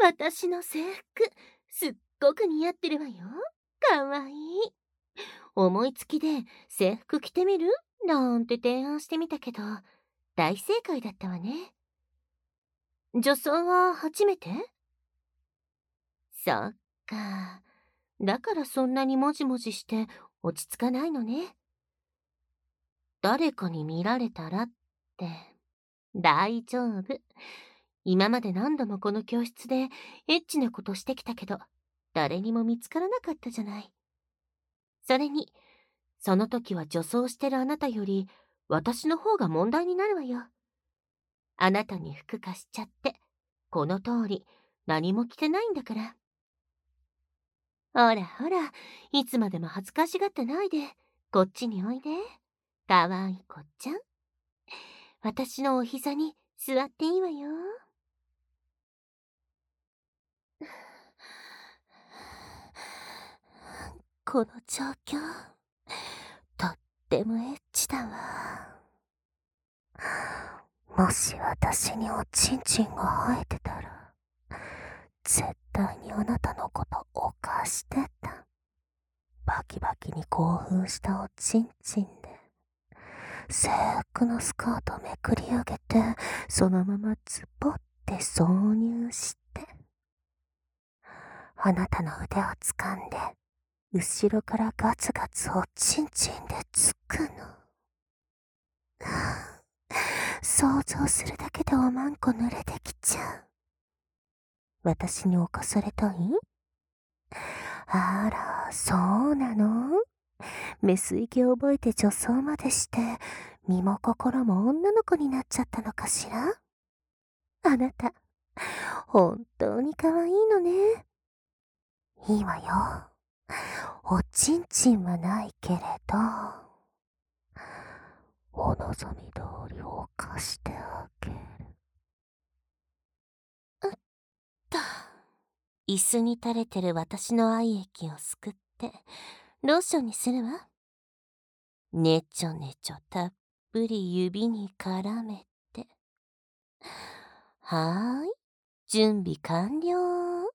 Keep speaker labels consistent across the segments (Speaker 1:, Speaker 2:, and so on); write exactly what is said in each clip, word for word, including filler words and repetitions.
Speaker 1: 私の制服、すっごく似合ってるわよ。かわいい。思いつきで制服着てみるなんて提案してみたけど、大正解だったわね。女装は初めて？そっか。だからそんなにもじもじして落ち着かないのね。誰かに見られたらって。大丈夫。今まで何度もこの教室でエッチなことしてきたけど、誰にも見つからなかったじゃない。それに、その時は女装してるあなたより、私の方が問題になるわよ。あなたに服貸しちゃって、この通り何も着てないんだから。ほらほら、いつまでも恥ずかしがってないで、こっちにおいで。かわいい子ちゃん。私のお膝に座っていいわよ。この状況、とってもエッチだわ。もし私におちんちんが生えてたら、絶対にあなたのこと犯してた。バキバキに興奮したおちんちんで、制服のスカートめくり上げて、そのままズボって挿入して、あなたの腕を掴んで、後ろからガツガツおちんちんでつくの。想像するだけでおまんこ濡れてきちゃう。私に侵されたい？あら、そうなの？メス息を覚えて女装までして、身も心も女の子になっちゃったのかしら？あなた、本当に可愛いのね。いいわよ。おちんちんはないけれど、お望み通りを犯してあげる。うっと。椅子に垂れてる私の愛液をすくって、ローションにするわ。ねちょねちょたっぷり指に絡めて。はーい、準備完了。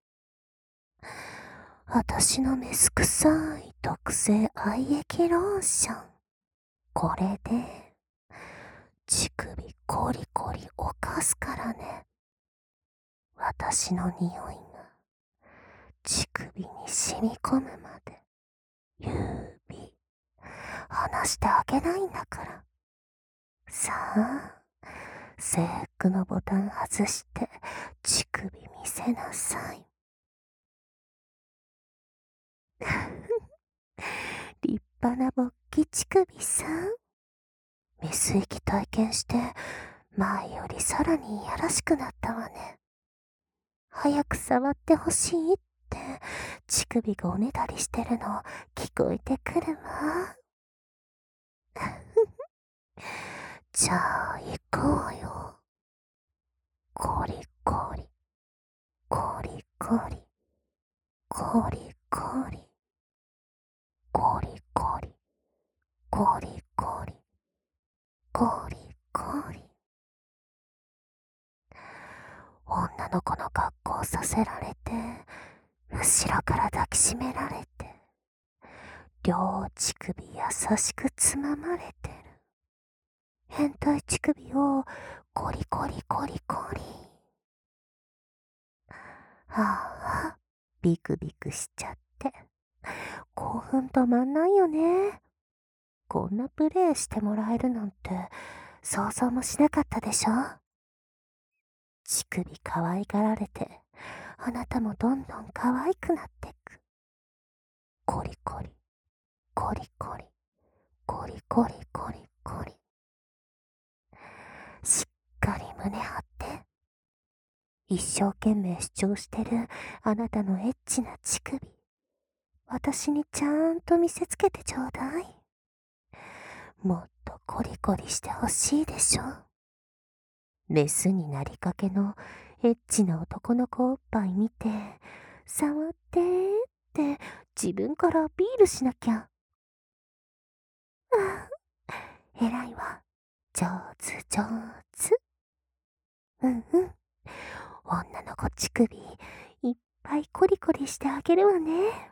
Speaker 1: 私のメス臭い特製愛液ローション。これで、乳首コリコリ犯すからね。私の匂いが乳首に染み込むまで、指、離してあげないんだから。さあ、制服のボタン外して乳首見せなさい。立派な勃起乳首さん。メス液体験して前よりさらにいやらしくなったわね。早く触ってほしいって乳首がおねだりしてるの聞こえてくるわ。じゃあ行こうよ。コリコリ、コリコリ、コリコリ、コリコリ、コリコリ、コリコリ。女の子の格好させられて、後ろから抱きしめられて、両乳首優しくつままれてる。変態乳首をコリコリコリコリ。ああ、ビクビクしちゃって。興奮止まんないよね。こんなプレイしてもらえるなんて想像もしなかったでしょ。乳首可愛がられて、あなたもどんどん可愛くなってく。コリコリ、コリコリ、コリコリコリコリ。しっかり胸張って。一生懸命主張してるあなたのエッチな乳首。私にちゃんと見せつけてちょうだい。もっとコリコリしてほしいでしょ。メスになりかけのエッチな男の子おっぱい見て、触ってーって自分からアピールしなきゃ。ああ、偉いわ。上手上手。うんうん。女の子乳首、 ぱいコリコリしてあげるわね。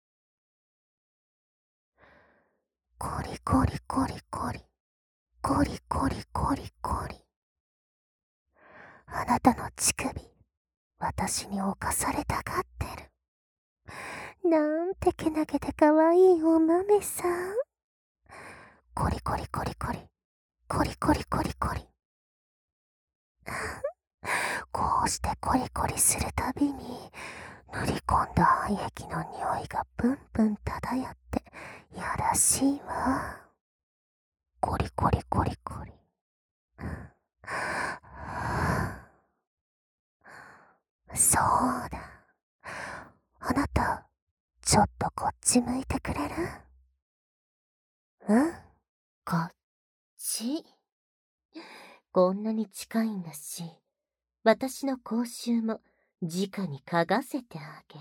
Speaker 1: コリコリコリコリ。コリコリコリコリ。あなたの乳首、私に侵されたがってる。なんてけなげでかわいいお豆さん。コリコリコリコリ。コリコリコリコリ。こうしてコリコリするたびに、塗り込んだ廃液の匂いがプンプン漂って、やらしいわ。コリコリコリコリ。そうだ。あなた、ちょっとこっち向いてくれる？うん？こっち。こんなに近いんだし、私の口臭も直に嗅がせてあげる。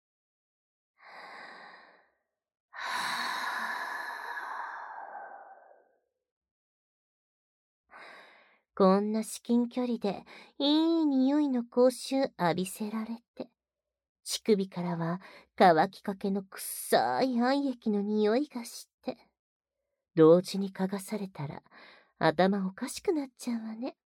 Speaker 1: こんな至近距離でいい匂いの口臭浴びせられて、乳首からは乾きかけの臭い廃液の匂いがして、同時に嗅がされたら頭おかしくなっちゃうわね。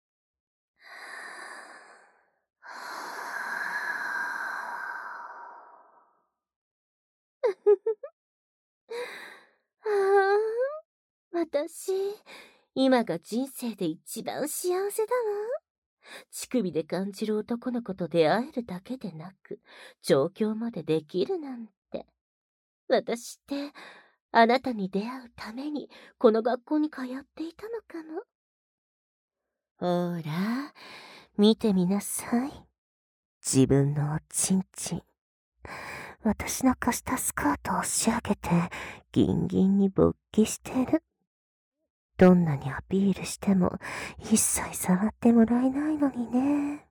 Speaker 1: ああ、私、今が人生で一番幸せだわ。乳首で感じる男の子と出会えるだけでなく、調教までできるなんて。私って、あなたに出会うために、この学校に通っていたのかも。ほら、見てみなさい。自分のおちんちん。私の貸したスカートを押し上げて、ギンギンに勃起してる。どんなにアピールしても、一切触ってもらえないのにね。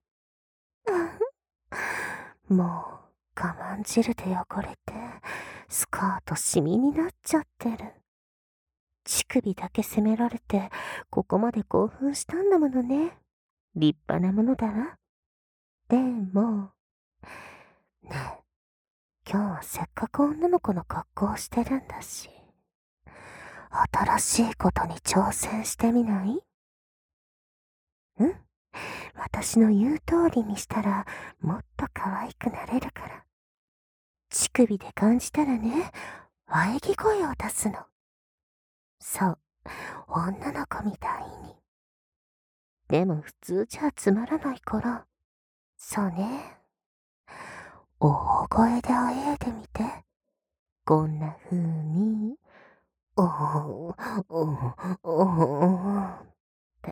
Speaker 1: もう、我慢汁で汚れて、スカートシミになっちゃってる。乳首だけ責められて、ここまで興奮したんだものね。立派なものだわ。でも、ねえ、今日はせっかく女の子の格好をしてるんだし、新しいことに挑戦してみない？うん？私の言う通りにしたら、もっと可愛くなれるから。乳首で感じたらね、喘ぎ声を出すの。そう、女の子みたいに。でも普通じゃつまらないから、そうね。大声であえいでみて。こんな風に、おー、おー、おーって、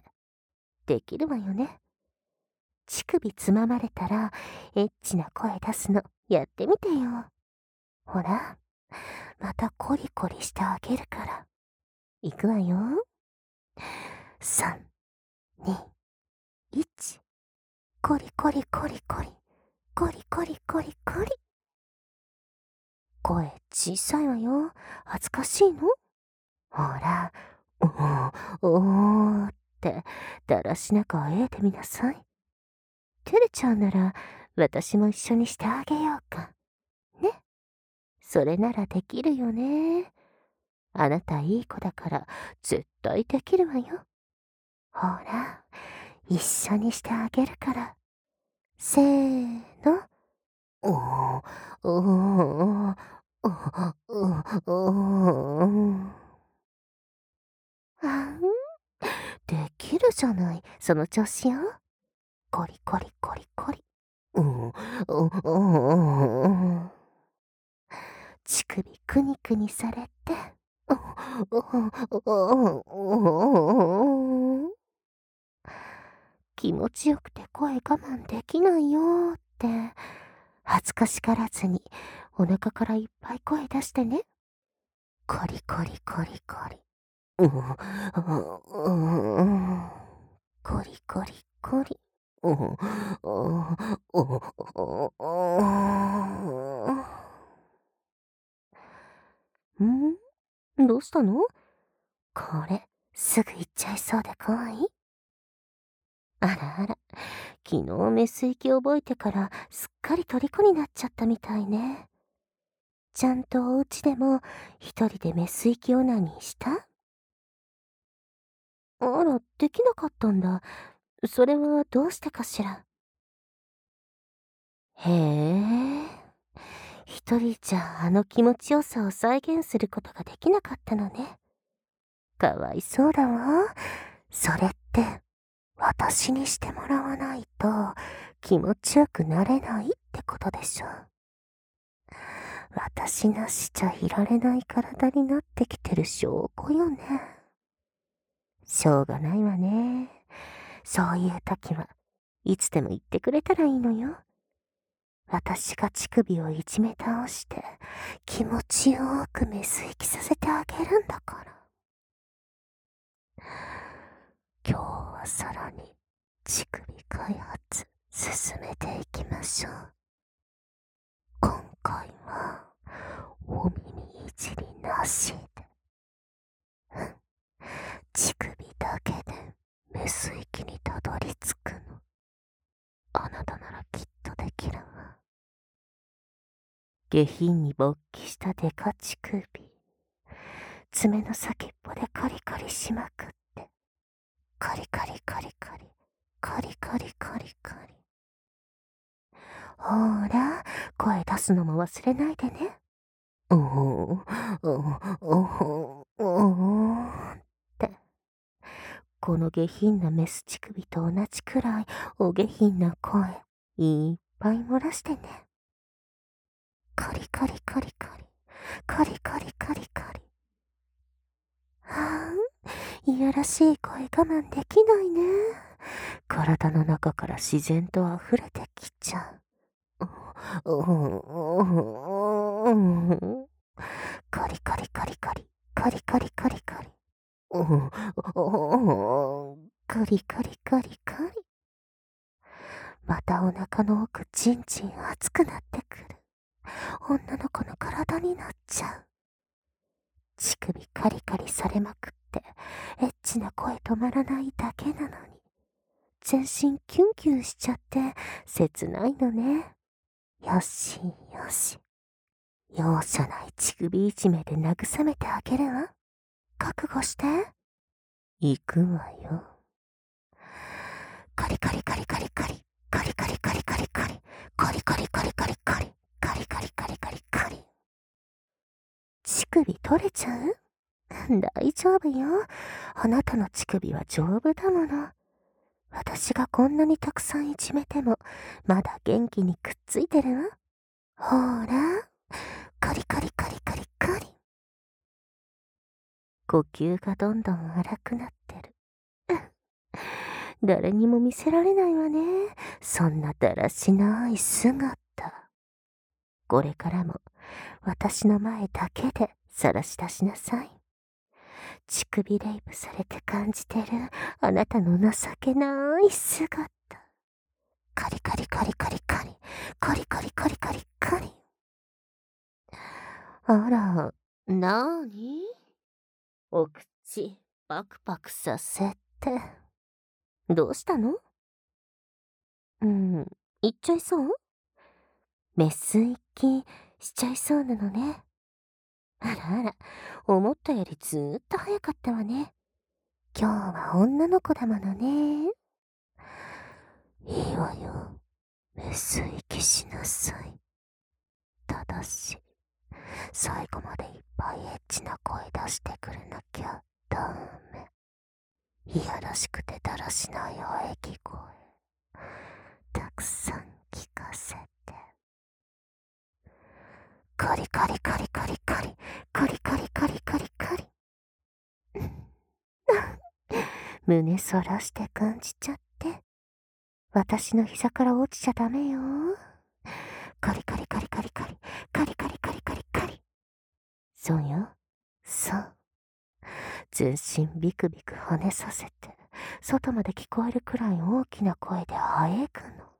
Speaker 1: できるわよね。乳首つままれたら、エッチな声出すの、やってみてよ。ほら、またコリコリしてあげるから。いくわよ。さん、に、いち。コリコリコリコリ。コリコリコリコリ。声小さいわよ。恥ずかしいの？ほら、おー、おーって、だらしなくあえいでみなさい。照れちゃうなら、私も一緒にしてあげようか。ね。それならできるよね。あなたいい子だから、絶対できるわよ。ほら、一緒にしてあげるから。せーの。おー、おー、おー、おー、おー。あん、できるじゃない、その調子よ。コリコリコリコリ。うん、うん、うん、うん。乳首くにくにされて。気持ちよくて声我慢できないよーって、恥ずかしがらずにお腹からいっぱい声出してね。コリコリコリコリ。うん、うん、うん、コリコリコリ。うん、うん、うん、ん？どうしたの？これ、すぐ行っちゃいそうで怖い？あらあら、 昨日メス息覚えてからすっかり虜になっちゃったみたいね。ちゃんとお家でも一人でメス息オナニーした？あら、できなかったんだ。それはどうしてかしら。へえ。一人じゃあの気持ちよさを再現することができなかったのね。かわいそうだわ。それって、私にしてもらわないと気持ちよくなれないってことでしょ。私なしじゃいられない体になってきてる証拠よね。しょうがないわね。そういう時はいつでも言ってくれたらいいのよ。私が乳首をいじめ倒して気持ちよくメス息させてあげるんだから。今日はさらに乳首開発進めていきましょう。今回はお耳いじりなしで、乳首だけでメス息にたどり着くの。あなたならきっとできるわ。下品に勃起したデカ乳首、爪の先っぽでカリカリしまくって、カリカリカリカリ、カリカリカリカリ。ほーら、声出すのも忘れないでね。おー、おー、おー、おーって。この下品なメス乳首と同じくらいお下品な声、いっぱい漏らしてね。カリカリカリカリ、カリカリカリカリ。はぁ、いやらしい声我慢できないね。体の中から自然と溢れてきちゃう。カリカリカリカリ、カリカリカリカリ。カリカリカリカリ。またお腹の奥ちんちん熱くなってくる。女の子の体になっちゃう。乳首カリカリされまくってエッチな声止まらないだけなのに、全身キュンキュンしちゃって切ないのね。よしよし、容赦ない乳首いじめで慰めてあげるわ。覚悟して。行くわよ。カリカリカリカリカリ、カリカリカリカリカリ、カリカリカリカリカリ、カリカリカリカリカリ。乳首取れちゃう？大丈夫よ。あなたの乳首は丈夫だもの。私がこんなにたくさんいじめても、まだ元気にくっついてるわ。ほーら、カリカリカリカリカリ。呼吸がどんどん荒くなってる。誰にも見せられないわね。そんなだらしない姿。これからも私の前だけで晒し出しなさい。乳首レイプされて感じてるあなたの情けない姿。カリカリカリカリカリ、カリカリカリカリカリ。あら、なーに？お口パクパクさせて。どうしたの？うん、言っちゃいそう？メス行きしちゃいそうなのね。あらあら、思ったよりずーっと早かったわね。今日は女の子だものね。いいわよ。メス行きしなさい。ただし、最後までいっぱいエッチな声出してくれなきゃダメ。いやらしくてだらしない喘ぎ声、たくさん聞かせて。カリカリカリカリカリ、カリカリカリカリカリ。胸そらして感じちゃって。私の膝から落ちちゃダメよ。カリカリカリカリカリ、カリカリカリカリカリ。そうよ、そう。全身ビクビク跳ねさせて、外まで聞こえるくらい大きな声であえぐの。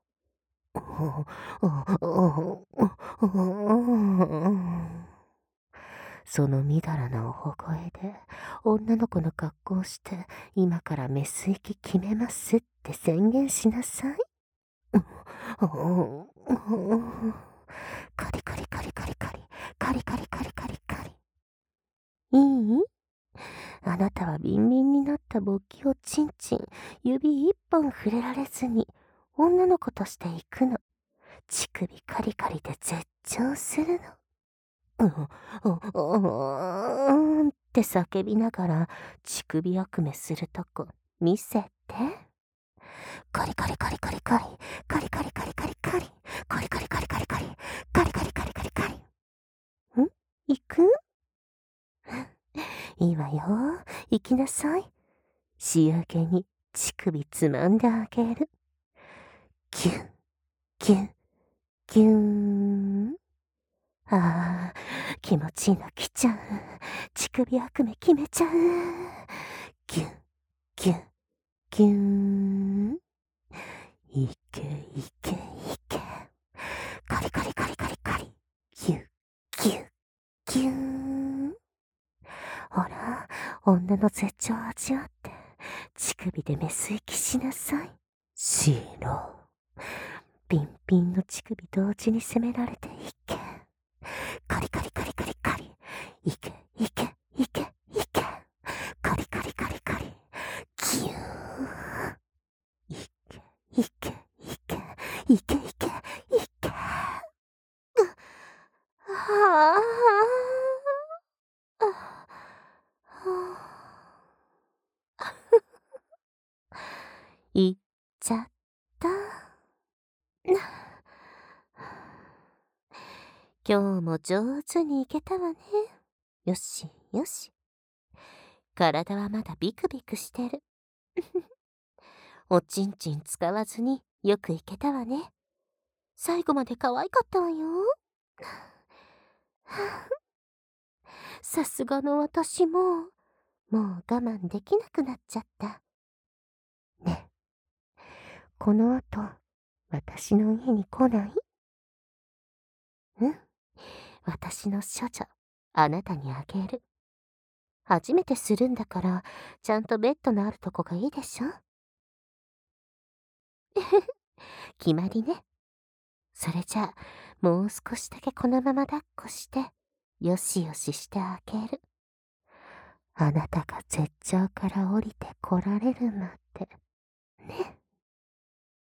Speaker 1: そのみだらなおほ声で女の子の格好をして今からメス行き決めますって宣言しなさい。 カリカリカリカリカリ、カリカリカリカリカリ。いい？あなたはビンビンになった勃起をチンチン、指一本触れられずに、女の子として行くの。乳首カリカリで絶頂するの。うん、うん、うん、って叫びながら、乳首悪夢するとこ、見せて。カリカリカリカリカリ、カリカリカリカリカリ、カリカリカリカリカリ、カリカリカリカリカリ。ん？行く？いいわよ。行きなさい。仕上げに乳首つまんであげる。ギュン、ギュン、ギューン。ああ、気持ちいいの来ちゃう。乳首悪夢決めちゃう。ギュン、ギュン、ギューン。いけいけいけ。カリカリカリカリカリ。ギュン、ギュン、ギューン。ほら、女の絶頂を味わって、乳首でメス息しなさい。しろ。ピンピンの乳首同時に攻められていけ。カリカリカリカリカリ。いけ、いけ、いけ、いけ。カリカリカリカリ。ギューン。いけ、いけ、いけ、いけ、いけ、いけ。はあ。いっちゃった。今日も上手にいけたわね。よしよし。体はまだビクビクしてる。おちんちん使わずによくいけたわね。最後まで可愛かったわよ。さすがの私も、もう我慢できなくなっちゃった。ね。この後、私の家に来ない？うん。私の処女、あなたにあげる。初めてするんだから、ちゃんとベッドのあるとこがいいでしょ？決まりね。それじゃあ、もう少しだけこのまま抱っこして、よしよししてあげる。あなたが絶頂から降りてこられるまで。ね。